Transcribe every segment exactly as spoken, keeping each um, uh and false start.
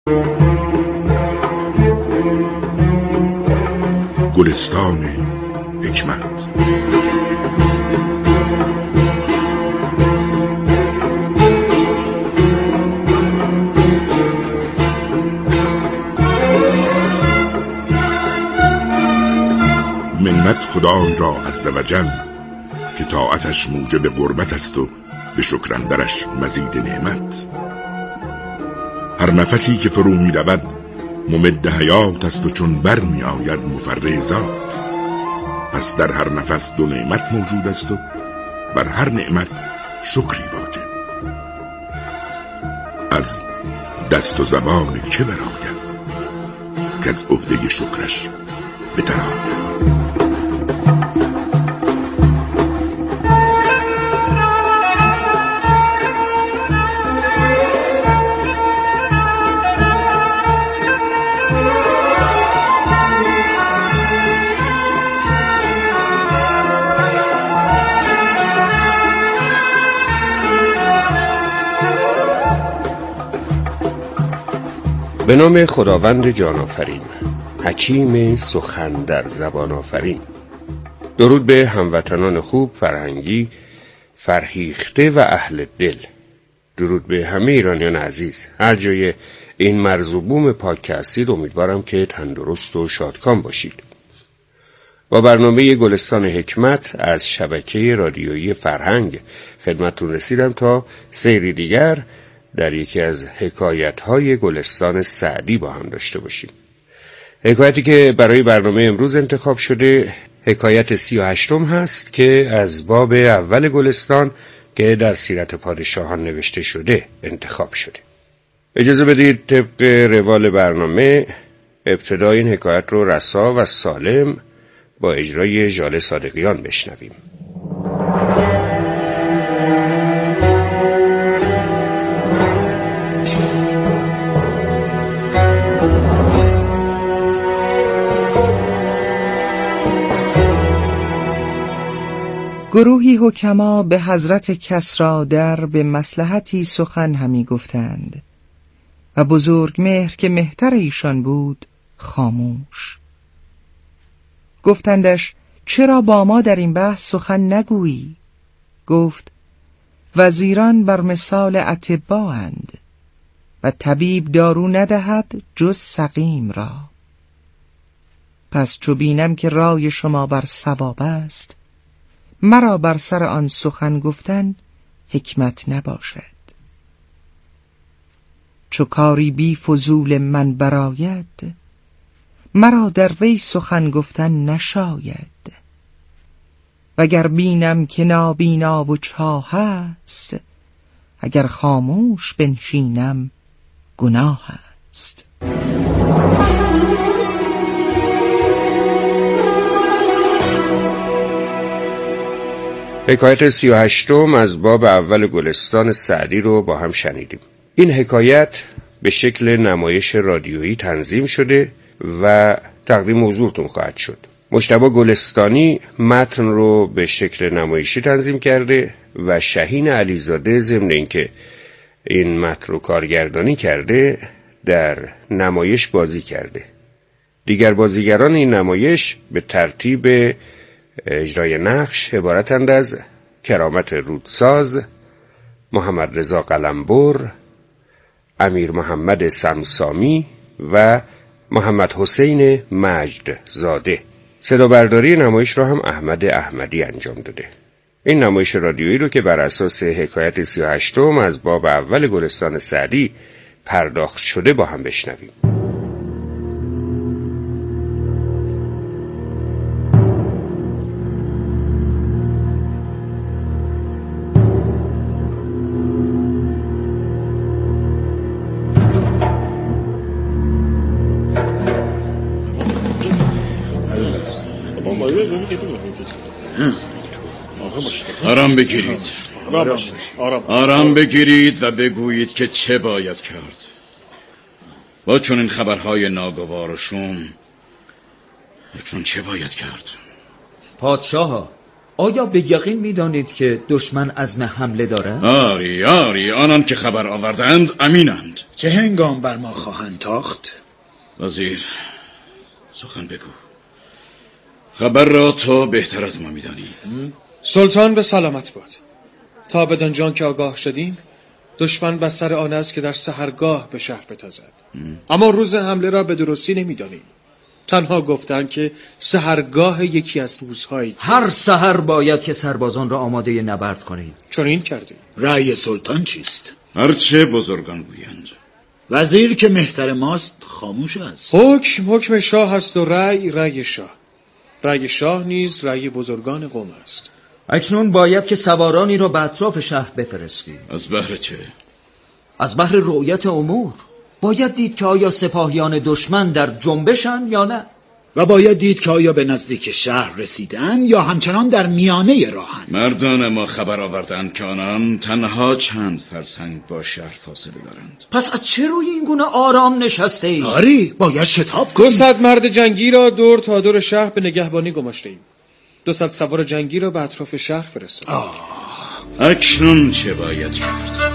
گلستان حکمت. منت خدای را عزوجل که طاعتش موجب قربت است و به شکر اندرش مزید نعمت. هر نفسی که فرو می رود ممد حیات است و چون بر می آید مفرزات. پس در هر نفس دو نعمت موجود است و بر هر نعمت شکری واجب. از دست و زبان که براید که از عهده شکرش بتراید. به نام خداوند جان آفرین، حکیم سخن در زبان آفرین. درود به هموطنان خوب، فرهنگی، فرهیخته و اهل دل. درود به همه ایرانیان عزیز هر جای این مرز و بوم پاک هستید. امیدوارم که تندرست و شادکام باشید. با برنامه گلستان حکمت از شبکه رادیویی فرهنگ خدمتتون رسیدم تا سیری دیگر در یکی از حکایت‌های گلستان سعدی با هم داشته باشیم. حکایتی که برای برنامه امروز انتخاب شده حکایت سی و هشتم هست که از باب اول گلستان که در سیرت پادشاهان نوشته شده انتخاب شده. اجازه بدید طبق روال برنامه ابتدای این حکایت رو رسا و سالم با اجرای ژاله صادقیان بشنویم. گروهی حکما به حضرت کسری در به مصلحتی سخن همی گفتند و بزرگ مهر که مهتر ایشان بود خاموش. گفتندش چرا با ما در این بحث سخن نگویی؟ گفت وزیران بر مثال اطبااند و طبیب دارو ندهد جز سقیم را. پس چو بینم که رای شما بر صواب است، مرا بر سر آن سخن گفتن حکمت نباشد. چو کاری بی فضول من براید، مرا در وی سخن گفتن نشاید. وگر بینم که نابینا و چاه است، اگر خاموش بنشینم گناه است. حکایت سی و هشتم از باب اول گلستان سعدی رو با هم شنیدیم. این حکایت به شکل نمایش رادیویی تنظیم شده و تقدیم حضورتون خواهد شد. مجتبی گلستانی متن رو به شکل نمایشی تنظیم کرده و شهین علیزاده ضمن اینکه این متن رو کارگردانی کرده در نمایش بازی کرده. دیگر بازیگران این نمایش به ترتیب اجرای نقش عبارتند از کرامت رودساز، محمد رضا قلمبر، امیر محمد سمسامی و محمد حسین مجد زاده. صدا برداری نمایش را هم احمد احمدی انجام داده. این نمایش رادیویی رو که بر اساس حکایت سی و هشتم از باب اول گلستان سعدی پرداخت شده با هم بشنویم. آرام بگیرید آرام بگیرید و بگویید که چه باید کرد. با چون این خبرهای ناگوار و شوم چون چه باید کرد؟ پادشاه آیا به یقین می‌دانید که دشمن عزم حمله دارد؟ آری آری، آنان که خبر آوردند امینند. چه هنگام بر ما خواهند تاخت؟ وزیر، سخن بگو. خبر را تو بهتر از ما می‌دانی. سلطان به سلامت باد. تا بدان جان که آگاه شدیم، دشمن بسر آن است که در سحرگاه به شهر بتازد. اما روز حمله را به درستی نمی‌دانیم. تنها گفتند که سحرگاه یکی از روزهایی. هر سحر باید که سربازان را آماده نبرد کنیم. چون این کردیم. رأی سلطان چیست؟ هرچه بزرگان گویند. وزیر که مهتر ماست خاموش است. حکم حکم شاه است و رأی رأی شاه. رأی شاه نیز رأی بزرگان قوم است. اکنون باید که سوارانی را به اطراف شهر بفرستیم. از بهر چه؟ از بهر رؤیت امور. باید دید که آیا سپاهیان دشمن در جنبشند یا نه، و باید دید که آیا به نزدیک شهر رسیدن یا همچنان در میانه راهند. مردان ما خبر آوردند که آنان تنها چند فرسنگ با شهر فاصله دارند. پس از چه روی این گونه آرام نشسته اید؟ آری، باید شتاب کنیم. دو صد مرد جنگی را دور تا دور شهر به نگهبانی گماشته ایم. دو صد سوار جنگی را به اطراف شهر فرستادیم. اکنون چه باید کرد؟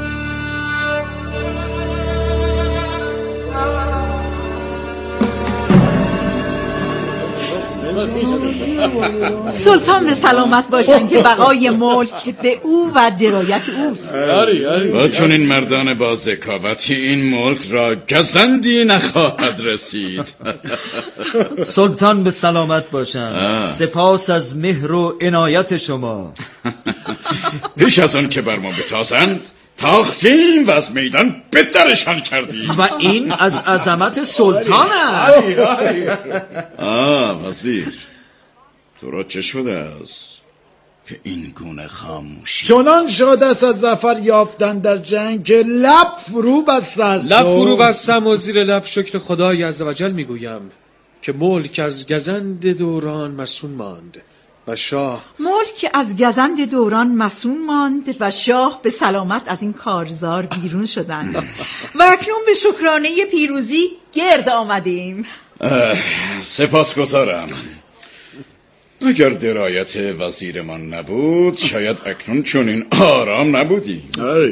سلطان به سلامت باشند که بقای ملک به او و درایت اوست. با چون این مردان با ذکاوتی این ملک را گزندی نخواهد رسید. سلطان به سلامت باشند. سپاس از مهر و عنایت شما. پیش از آن که بر ما بتازند تاختیم و از میدان بدرشان کردیم. و این از عظمت سلطان است. آه وزیر، تو را چه شده است که این گونه خاموشی؟ چنان شده است از ظفر یافتن در جنگ که لب فرو بسته است. لب فرو بستم و زیر لب شکر خدای عزوجل میگویم که ملک از گزند دوران مسون ماند و شاه ملک از گزند دوران مسون ماند و شاه به سلامت از این کارزار بیرون شدند و اکنون به شکرانه پیروزی گرد آمدیم. سپاسگزارم. اگر درایت وزیرمان نبود شاید اکنون چنین آرام نبودیم.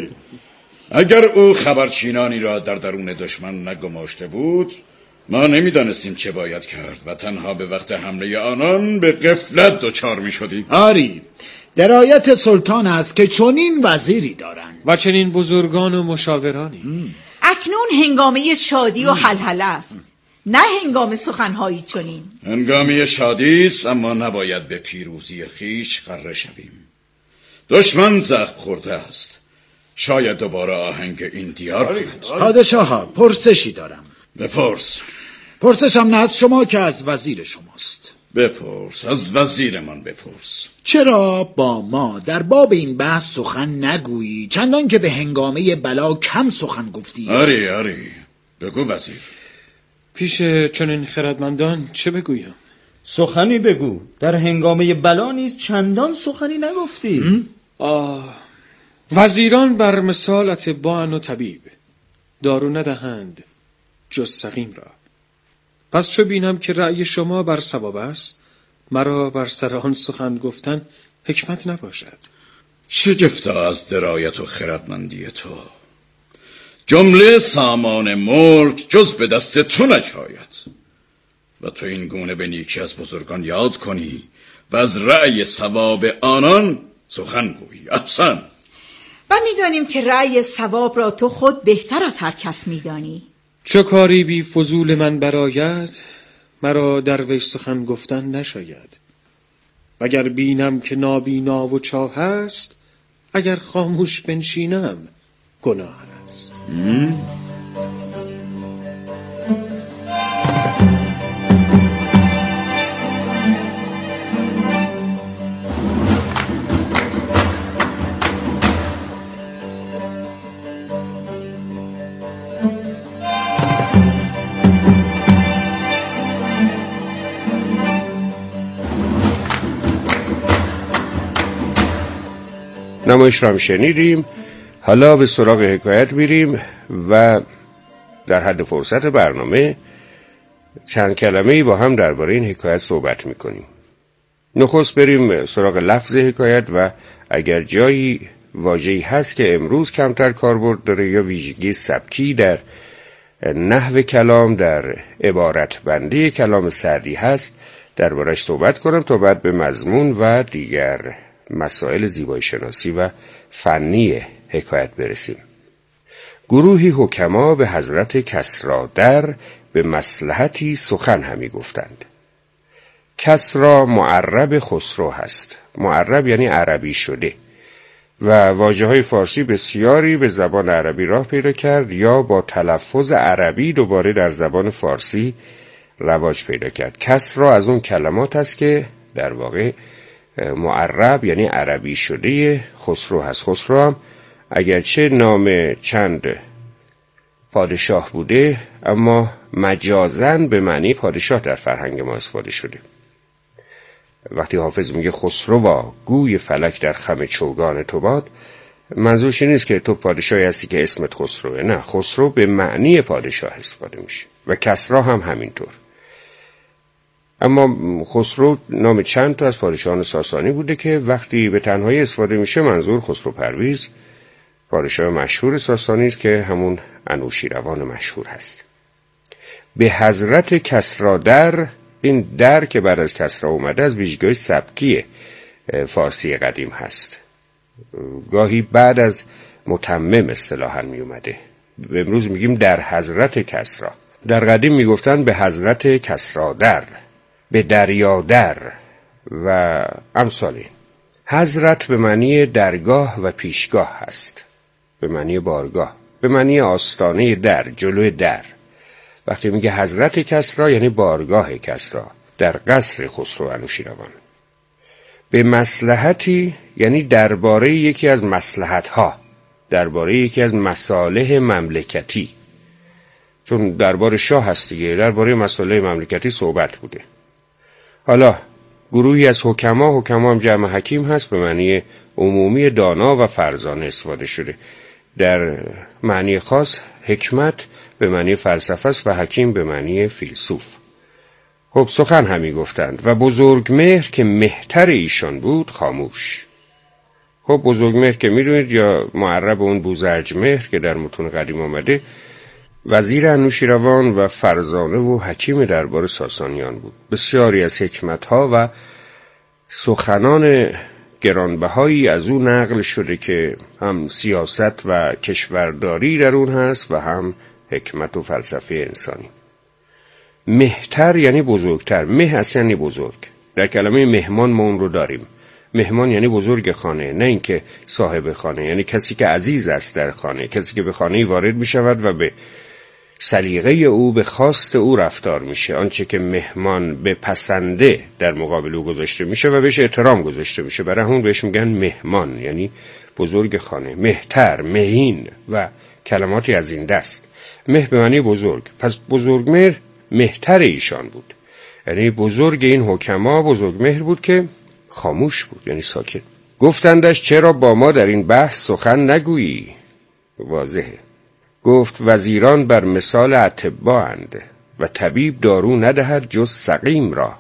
اگر او خبرچینانی را در درون دشمن نگماشته بود ما نمیدانستیم چه باید کرد و تنها به وقت حمله آنان به غفلت دچار می شدیم. آری، درایت سلطان است که چنین وزیری دارند و چنین بزرگان و مشاورانی. ام. اکنون هنگامه شادی و حلحله است، نه هنگام سخنهایی چنین. هنگامه شادی است، اما نباید به پیروزی خیش غره شویم. دشمن زخم خورده است، شاید دوباره آهنگ این دیار کند. پادشاه، پرسشی دارم. بپرس. پرسشم نه از شما که از وزیر شماست. بپرس، از وزیرمان بپرس. چرا با ما در باب این بحث سخن نگویی چندان که به هنگامه بلا کم سخن گفتی؟ آری آری، بگو وزیر. پیش چنین خردمندان چه بگویم؟ سخنی بگو. در هنگامه بلا نیز چندان سخنی نگفتی. آه، وزیران بر مثال اطباء و طبیب، دارو ندهند جز سقیم را. پس چو بینم که رأی شما بر صواب است، مرا بر سر آن سخن گفتن حکمت نباشد. شگفته از درایت و خردمندی تو. جمله سامان ملک جز به دست تو نشاید و تو این گونه به نیکی از بزرگان یاد کنی و از رأی صواب آنان سخن گویی. احسن. و میدانیم که رأی صواب را تو خود بهتر از هر کس میدانی. چه کاری بی فضول من براید، مرا در وی سخن گفتن نشاید. وگر بینم که نابینا و چاه است، اگر خاموش بنشینم گناه است. نمایش را هم شنیدیم. حالا به سراغ حکایت میریم و در حد فرصت برنامه چند کلمه‌ای با هم درباره این حکایت صحبت میکنیم. نخست بریم سراغ لفظ حکایت و اگر جایی واژه‌ای هست که امروز کمتر کاربرد داره یا ویژگی سبکی در نحو کلام، در عبارت بندی کلام سعدی هست، دربارش صحبت کنم تا بعد به مضمون و دیگر مسائل زیبایی شناسی و فنی حکایت برسیم. گروهی حکما به حضرت کسری در به مصلحتی سخن همی گفتند. کسری معرب خسرو هست. معرب یعنی عربی شده و واژه‌های فارسی بسیاری به زبان عربی راه پیدا کرد یا با تلفظ عربی دوباره در زبان فارسی رواج پیدا کرد. کسری از اون کلمات است که در واقع معرب یعنی عربی شده خسرو هست. خسرو هم اگرچه نام چند پادشاه بوده اما مجازاً به معنی پادشاه در فرهنگ ما استفاده شده. وقتی حافظ میگه خسروا گوی فلک در خم چوگان تو باد، منظورش نیست که تو پادشاهی هستی که اسمت خسروه، نه، خسرو به معنی پادشاه استفاده میشه و کسری هم همینطور. اما خسرو نام چند تا از پادشاهان ساسانی بوده که وقتی به تنهایی استفاده میشه منظور خسرو پرویز پادشاه مشهور ساسانی است که همون انوشیروان مشهور هست. به حضرت کسری در، این در که بعد از کسری اومده از ویژگی‌های سبکی فارسی قدیم هست، گاهی بعد از متمم اصطلاحاً می اومده. امروز میگیم در حضرت کسری. در قدیم میگفتن به حضرت کسری در، به دریا در و امثال این. حضرت به معنی درگاه و پیشگاه هست، به معنی بارگاه، به معنی آستانه در، جلوی در. وقتی میگه حضرت کسری یعنی بارگاه کسری در قصر خسرو انوشیروان. به مصلحتی یعنی درباره یکی از مصلحت‌ها، درباره یکی از مصالح مملکتی، چون درباره شاه هست دیگه، درباره مصالح مملکتی صحبت بوده. حالا گروهی از حکما، حکما هم جمع حکیم هست، به معنی عمومی دانا و فرزانه استفاده شده. در معنی خاص حکمت به معنی فلسفه است و حکیم به معنی فیلسوف. خب سخن همی گفتند و بزرگمهر که مهتر ایشان بود خاموش. خب بزرگمهر که میدونید یا معرب اون بوزرجمهر که در متون قدیم آمده، وزیر انوشیروان و فرزانه و حکیم دربار ساسانیان بود. بسیاری از حکمتها و سخنان گرانبهایی از او نقل شده که هم سیاست و کشورداری در اون هست و هم حکمت و فلسفه انسانی. مهتر یعنی بزرگتر. مه اصلا یعنی بزرگ. در کلمه مهمان ما اون رو داریم. مهمان یعنی بزرگ خانه، نه اینکه صاحب خانه، یعنی کسی که عزیز است در خانه، کسی که به خانه وارد می شود و به سلیقه او، به خواست او رفتار میشه. آنچه که مهمان به پسنده در مقابل او گذاشته میشه و بهش احترام گذاشته میشه، برای همون بهش میگن مهمان، یعنی بزرگ خانه. مهتر، مهین و کلماتی از این دست. مه به معنی بزرگ، پس بزرگمهر مهتر ایشان بود، یعنی بزرگ این حکما بزرگمهر بود که خاموش بود، یعنی ساکت. گفتندش چرا با ما در این بحث سخن نگویی؟ واضحه. گفت وزیران بر مثال اطبا اند و طبیب دارو ندهد جز سقیم را.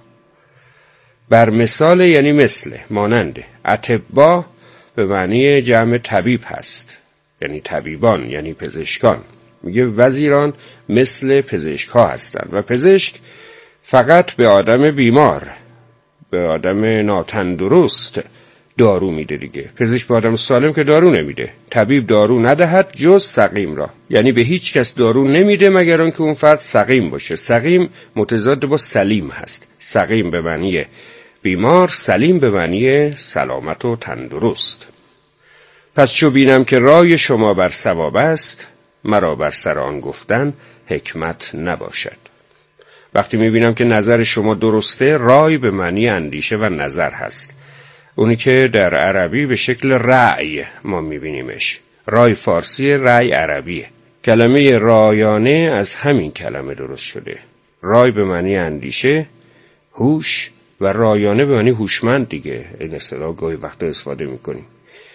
بر مثال یعنی مثل، ماننده. اطبا به معنی جمع طبیب هست، یعنی طبیبان، یعنی پزشکان. میگه وزیران مثل پزشک ها هستند و پزشک فقط به آدم بیمار، به آدم ناتندرست دارو میده دیگه. پزشک به آدم سالم که دارو نمیده. طبیب دارو ندهد جز سقیم را، یعنی به هیچ کس دارو نمیده مگر آنکه اون فرد سقیم باشه. سقیم متضاد با سلیم هست. سقیم به معنی بیمار، سلیم به معنی سلامت و تندرست. پس چو بینم که رای شما بر صواب است، مرا بر سر آن گفتن حکمت نباشد. وقتی میبینم که نظر شما درسته، رای به معنی اندیشه و نظر هست، اونی که در عربی به شکل رأی ما میبینیمش. رای فارسی، رأی عربیه. کلمه رایانه از همین کلمه درست شده. رای به معنی اندیشه، هوش، و رایانه به معنی هوشمند دیگه. این اصطلاح گاهی وقتا استفاده میکنیم.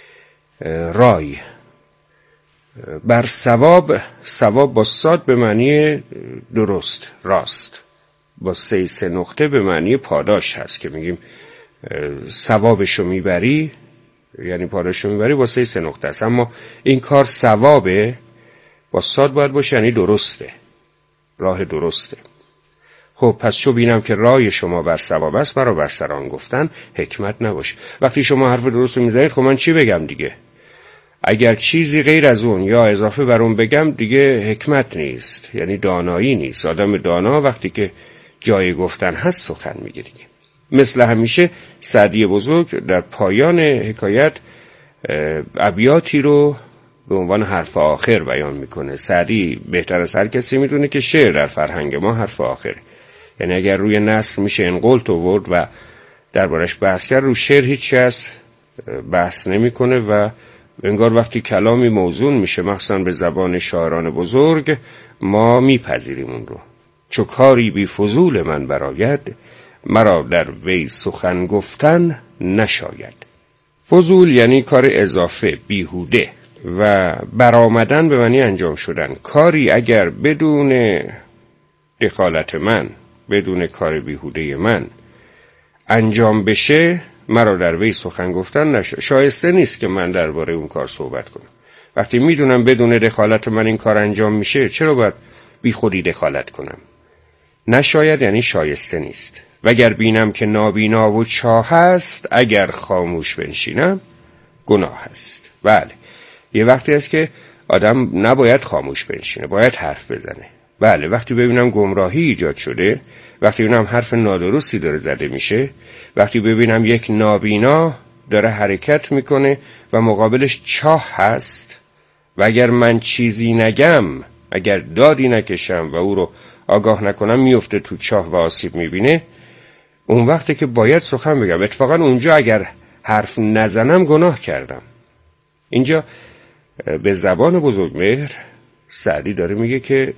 رای بر ثواب، ثواب با صاد به معنی درست، راست. با سه سه نقطه به معنی پاداش هست که میگیم ثوابشو میبری، یعنی پاداششو میبری، واسه سه نقطه است. اما این کار ثوابه با صاد باید باشه، یعنی درسته، راه درسته. خب پس چو بینم که رای شما بر صواب است، مرا بر سران گفتن حکمت نباشه. وقتی شما حرف درست رو میزنید، خب من چی بگم دیگه؟ اگر چیزی غیر از اون یا اضافه بر اون بگم دیگه حکمت نیست، یعنی دانایی نیست. آدم دانا وقتی که جای گفتن هست سخن میگه دیگه. مثل همیشه سعدی بزرگ در پایان حکایت ابیاتی رو به عنوان حرف آخر بیان میکنه. سعدی بهتر از هر کسی میدونه که شعر در فرهنگ ما حرف آخر، یعنی اگر روی نثر میشه انقلت آورد و دربارش بحث کرد، رو شعر هیچ کس بحث نمیکنه و انگار وقتی کلامی موزون میشه مخصوصا به زبان شاعران بزرگ ما میپذیریم اون رو. چو کاری بی فضول من براید، مرا در وی سخن گفتن نشاید. فضول یعنی کار اضافه، بیهوده، و برآمدن به معنی انجام شدن. کاری اگر بدون دخالت من، بدون کار بیهوده من انجام بشه، مرا در وی سخن گفتن نشه. شایسته نیست که من درباره اون کار صحبت کنم. وقتی میدونم بدون دخالت من این کار انجام میشه، چرا باید بی خودی دخالت کنم؟ نشاید یعنی شایسته نیست. وگر بینم که نابینا و چاه هست، اگر خاموش بنشینم گناه هست. بله، یه وقتی هست که آدم نباید خاموش بنشینه، باید حرف بزنه. بله، وقتی ببینم گمراهی ایجاد شده، وقتی ببینم حرف نادرستی داره زده میشه، وقتی ببینم یک نابینا داره حرکت میکنه و مقابلش چاه هست و اگر من چیزی نگم، اگر دادی نکشم و او رو آگاه نکنم، میفته تو چاه و آسیب میبینه، اون وقته که باید سخن بگم. اتفاقا اونجا اگر حرف نزنم گناه کردم. اینجا به زبان بزرگمهر سعدی داره میگه که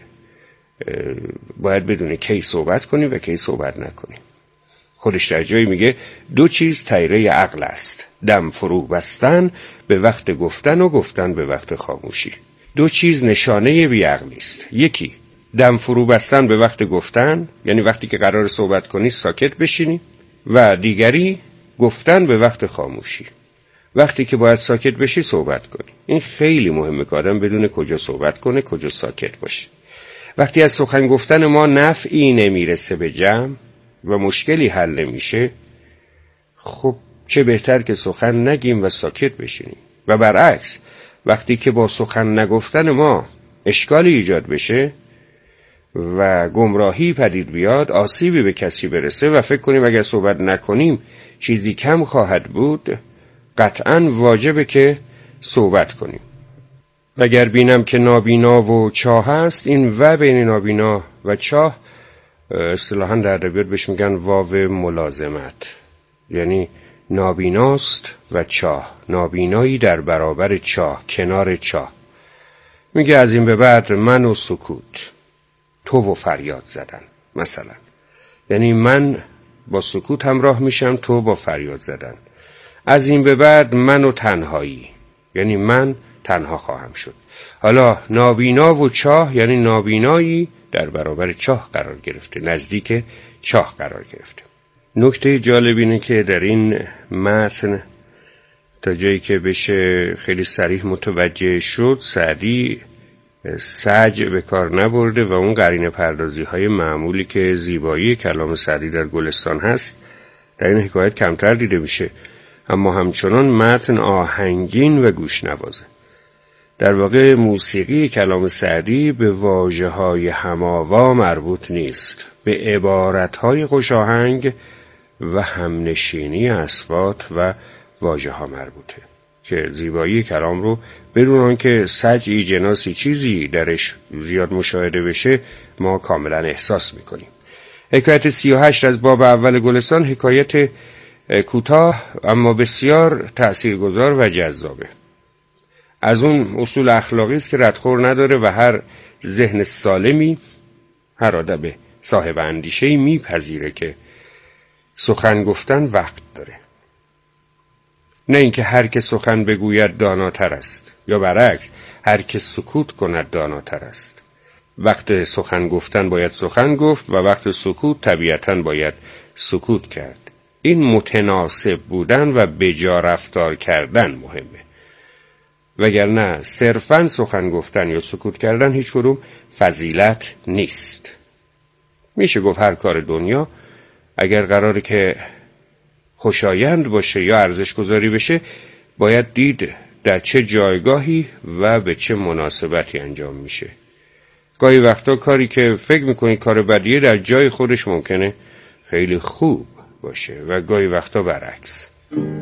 باید بدونه کی صحبت کنی و کی صحبت نکنی. خودش در جایی میگه دو چیز طیره عقل است، دم فرو بستن به وقت گفتن و گفتن به وقت خاموشی. دو چیز نشانه بیعقلی است. یکی دم فرو بستن به وقت گفتن، یعنی وقتی که قرار صحبت کنی ساکت بشینی، و دیگری گفتن به وقت خاموشی، وقتی که باید ساکت بشی صحبت کنی. این خیلی مهمه که آدم بدونه کجا صحبت کنه، کجا ساکت باشه. وقتی از سخن گفتن ما نفعی نمیرسه به جمع و مشکلی حل نمیشه، خب چه بهتر که سخن نگیم و ساکت بشینیم. و برعکس، وقتی که با سخن نگفتن ما اشکالی ایجاد بشه و گمراهی پدید بیاد، آسیبی به کسی برسه و فکر کنیم اگر صحبت نکنیم چیزی کم خواهد بود، قطعاً واجبه که صحبت کنیم. اگر بینم که نابینا و چاه هست، این و بین نابینا و چاه اصطلاحاً در ادبیات بهش میگن واو ملازمت، یعنی نابیناست و چاه، نابینایی در برابر چاه، کنار چاه. میگه از این به بعد من و سکوت، تو و فریاد زدن مثلا، یعنی من با سکوت همراه میشم، تو با فریاد زدن. از این به بعد من و تنهایی، یعنی من تنها خواهم شد. حالا نابینا و چاه یعنی نابینایی در برابر چاه قرار گرفته، نزدیک چاه قرار گرفته. نکته جالب اینه که در این متن تا جایی که بشه خیلی صریح متوجه شد، سعدی سج به کار نبرده و اون قرینه پردازی های معمولی که زیبایی کلام سعدی در گلستان هست در این حکایت کمتر دیده میشه، اما همچنان متن آهنگین و گوش نوازه. در واقع موسیقی کلام سعدی به واژه های هماوا مربوط نیست، به عبارت های خوش آهنگ و همنشینی اصوات و واژه ها مربوطه که زیبایی کلام رو بدون آنکه سجعی جناسی چیزی درش زیاد مشاهده بشه ما کاملا احساس میکنیم. حکایت سی و هشت از باب اول گلستان حکایت کوتاه اما بسیار تأثیرگذار و جذابه. از اون اصول اخلاقی است که ردخور نداره و هر ذهن سالمی، هر آدم صاحب اندیشه‌ای میپذیره که سخن گفتن وقت داره. نه اینکه هر که سخن بگوید داناتر است، یا برعکس هر که سکوت کند داناتر است. وقت سخن گفتن باید سخن گفت و وقت سکوت طبیعتاً باید سکوت کرد. این متناسب بودن و بجا رفتار کردن مهمه، وگرنه صرفاً سخن گفتن یا سکوت کردن هیچ کدوم فضیلت نیست. میشه گفت هر کار دنیا اگر قراره که خوشایند باشه یا ارزش گذاری بشه، باید دید در چه جایگاهی و به چه مناسبتی انجام میشه. گاهی وقتا کاری که فکر میکنی کار بدیه در جای خودش ممکنه خیلی خوب باشه و گاهی وقتا برعکس.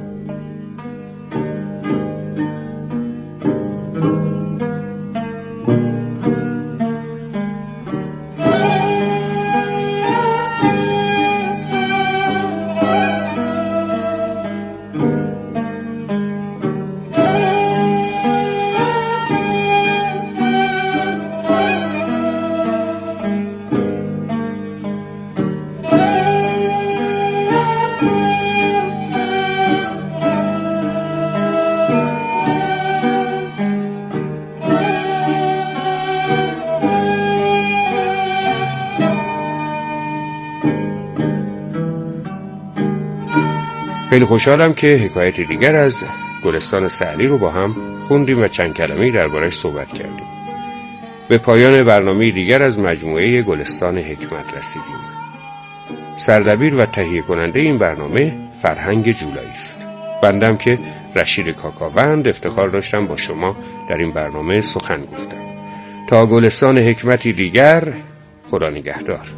خیلی خوشحالم که حکایت دیگر از گلستان سعدی رو با هم خوندیم و چند کلمه‌ای درباره‌اش صحبت کردیم. به پایان برنامه دیگر از مجموعه گلستان حکمت رسیدیم. سردبیر و تهیه کننده این برنامه فرهنگ جولایی است. بندم که رشید کاکاوند افتخار داشتم با شما در این برنامه سخن گفتم. تا گلستان حکمتی دیگر، خدا نگهدار.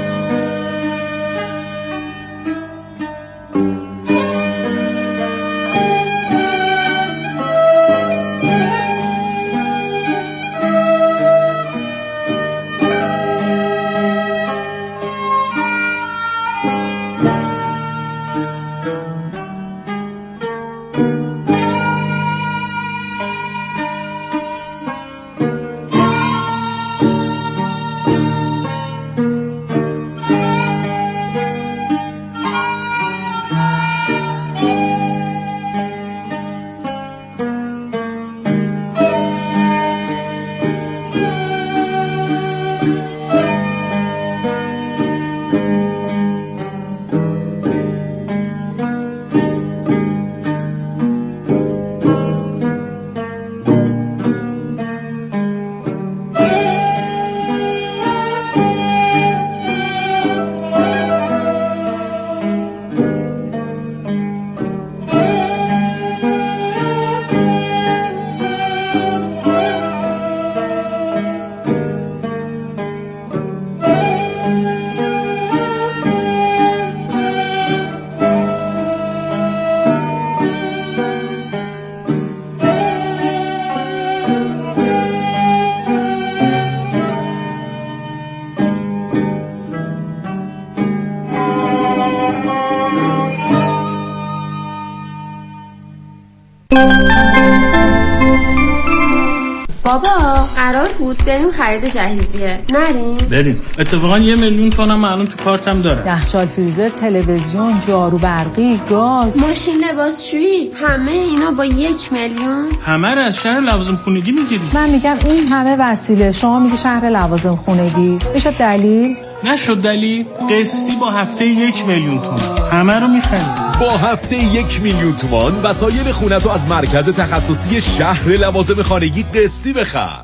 بابا قرار بود بریم خرید جهیزیه، نریم؟ بریم. اتفاقا یه میلیون تومنم الان تو کارتم داره. یخچال، فریزر، تلویزیون، جارو برقی، گاز، ماشین لباسشویی، همه اینا با یک میلیون؟ همه رو از شهر لوازم خونگی میگیری. من میگم این همه وسیله، شما میگی شهر لوازم خونگی. میشه دلیل؟ نشد دلیل. قسطی با هفته یک میلیون تومان همه رو میخریم. با هفته یک میلیون تومان وسایل خونتو از مرکز تخصصی شهر لوازم خانگی قسطی بخر.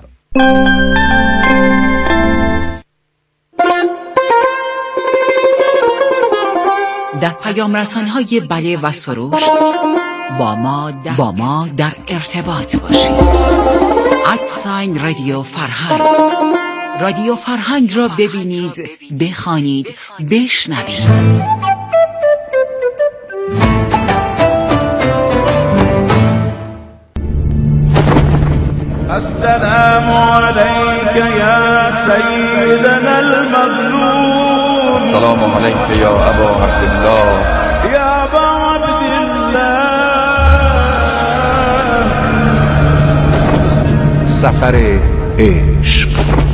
در پیام رسان‌های بله و سروش با ما در, با ما در ارتباط باشید. ادساین رادیو فرهنگ. رادیو فرهنگ را ببینید، بخوانید، بشنوید. السلام عليك يا سيدنا المظلوم. السلام عليك يا أبا عبد الله. يا أبا عبد الله. سفر عشق.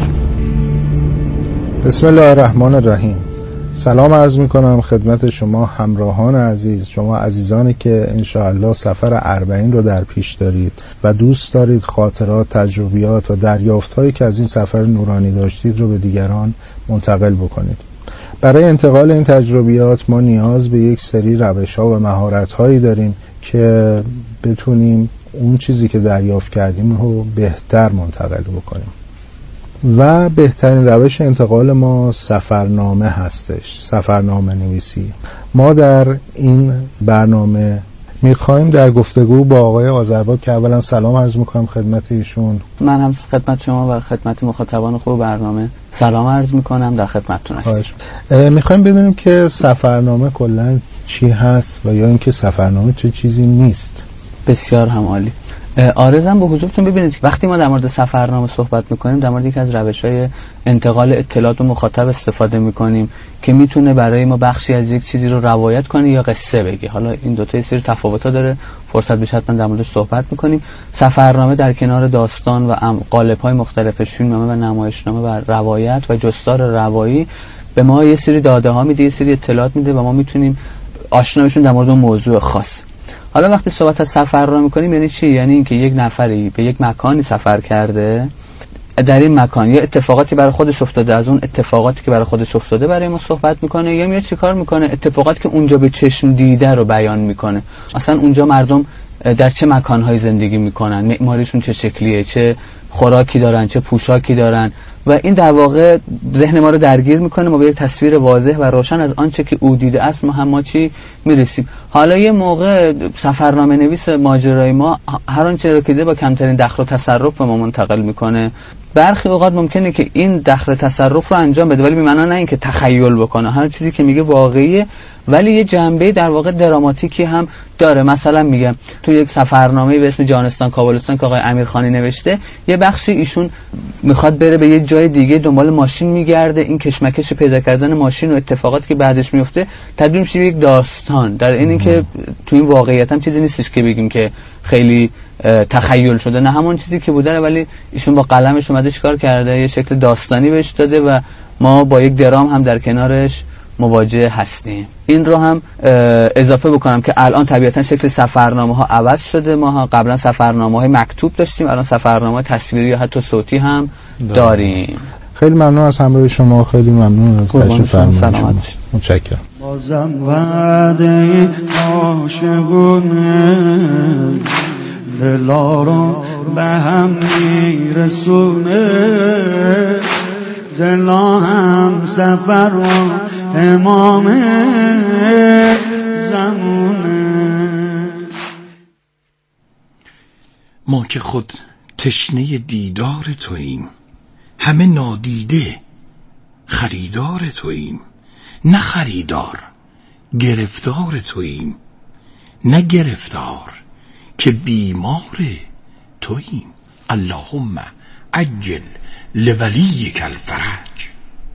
بسم الله الرحمن الرحیم. سلام عرض می کنم خدمت شما همراهان عزیز، شما عزیزانی که انشاءالله سفر اربعین رو در پیش دارید و دوست دارید خاطرات، تجربیات و دریافت‌هایی که از این سفر نورانی داشتید رو به دیگران منتقل بکنید. برای انتقال این تجربیات ما نیاز به یک سری روش‌ها و مهارت‌هایی داریم که بتونیم اون چیزی که دریافت کردیم رو بهتر منتقل بکنیم و بهترین روش انتقال ما سفرنامه هستش، سفرنامه نویسی. ما در این برنامه میخوایم در گفتگو با آقای آذرباد که اولا سلام عرض میکنم خدمت ایشون. من هم خدمت شما و خدمت مخاطبان خوب برنامه سلام عرض میکنم، در خدمتتون هستم. میخوایم بدونیم که سفرنامه کلا چی هست و یا اینکه سفرنامه چه چیزی نیست. بسیار هم عالی. عارضم به حضورتون ببینید وقتی ما در مورد سفرنامه صحبت میکنیم در مورد یکی از روش‌های انتقال اطلاعات و مخاطب استفاده میکنیم که میتونه برای ما بخشی از یک چیزی رو روایت کنه یا قصه بگه. حالا این دو تا یه سری تفاوت‌ها داره، فرصت بشه حتما در موردش صحبت میکنیم. سفرنامه در کنار داستان و قالب‌های مختلف فیلمنامه و نمایشنامه و روایت و جستار روایی به ما یه سری داده ها میده، یه سری اطلاعات میده و ما میتونیم آشنا بشیم در مورد اون موضوع خاص. حالا وقتی صحبت از سفر را میکنیم یعنی چی؟ یعنی اینکه یک نفری به یک مکانی سفر کرده، در این مکان یا اتفاقاتی برای خودش افتاده، از اون اتفاقاتی که برای خودش افتاده برای ما صحبت میکنه، یا میاد چیکار میکنه؟ اتفاقاتی که اونجا به چشم دیده رو بیان میکنه. اصلا اونجا مردم در چه مکان‌های زندگی میکنن، معماریشون چه شکلیه، چه خوراکی دارن، چه پوشاکی دارن و این در واقع ذهن ما رو درگیر میکنه. ما به یک تصویر واضح و روشن از آنچه که او دیده است ما هم ما چی میرسیم. حالا یه موقع سفرنامه نویس ماجرای ما هر آنچه رو که دیده با کمترین دخل و تصرف به ما منتقل میکنه. برخی اوقات ممکنه که این دخل تصرف رو انجام بده ولی به معنی نه اینکه تخیل بکنه، هر چیزی که میگه واقعیه ولی یه جنبه در واقع دراماتیکی هم داره. مثلا میگم تو یک سفرنامه به اسم جانستان کابلستان که آقای امیرخانی نوشته، یه بخشی ایشون میخواد بره به یه جای دیگه دنبال ماشین میگرده، این کشمکش پیدا کردن ماشین و اتفاقاتی که بعدش میفته تبدیل میشه به یک داستان. در این که تو این واقعیت هم چیزی نیستش که بگیم که خیلی تخیل شده، نه همون چیزی که بوده ولی ایشون با قلمش اومده چیکار کرده، یه شکل داستانی بهش داده و ما با یک درام هم در کنارش مواجه هستیم. این رو هم اضافه بکنم که الان طبیعتا شکل سفرنامه ها عوض شده. ما قبلا سفرنامه های مکتوب داشتیم، الان سفرنامه تصویری یا حتی صوتی هم داریم. خیلی ممنون از همراهی شما، خیلی ممنون از تشریف فرمایید شما. متشکرم. بازم وعده عاشقونه دلا رو به هم میرسونه، دلا هم سفر و امام زمونه. ما که خود تشنه دیدار توییم، همه نادیده خریدار توییم، نه خریدار گرفتار توییم، نه گرفتار که بیمار توییم. اللهم عجل لولیک الفرج.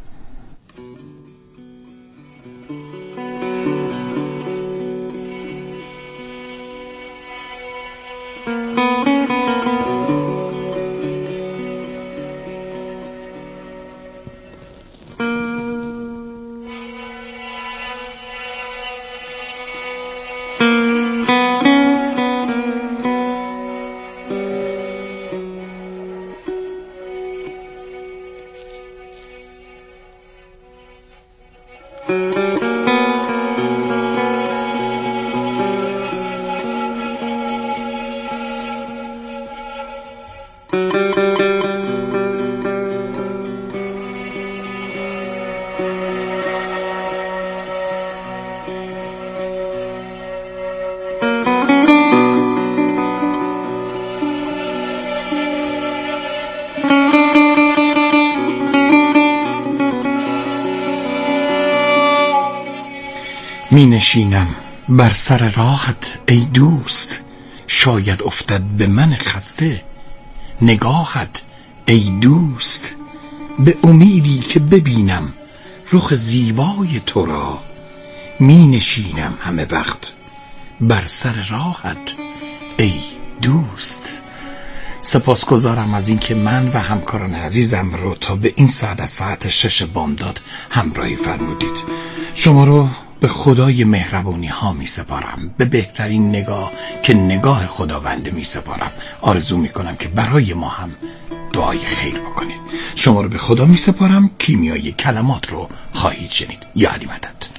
می نشینم بر سر راحت ای دوست، شاید افتد به من خسته نگاهت ای دوست، به امیدی که ببینم رخ زیبای تو را، می نشینم همه وقت بر سر راحت ای دوست. سپاسگزارم از این که من و همکاران عزیزم رو تا به این ساعت از ساعت شش بامداد همراهی فرمودید. شما رو به خدای مهربانی ها می سپارم، به بهترین نگاه که نگاه خداونده می سپارم. آرزو می کنم که برای ما هم دعای خیر بکنید. شما رو به خدا می سپارم، کیمیای کلمات رو خواهید شنید. یا علی مدد.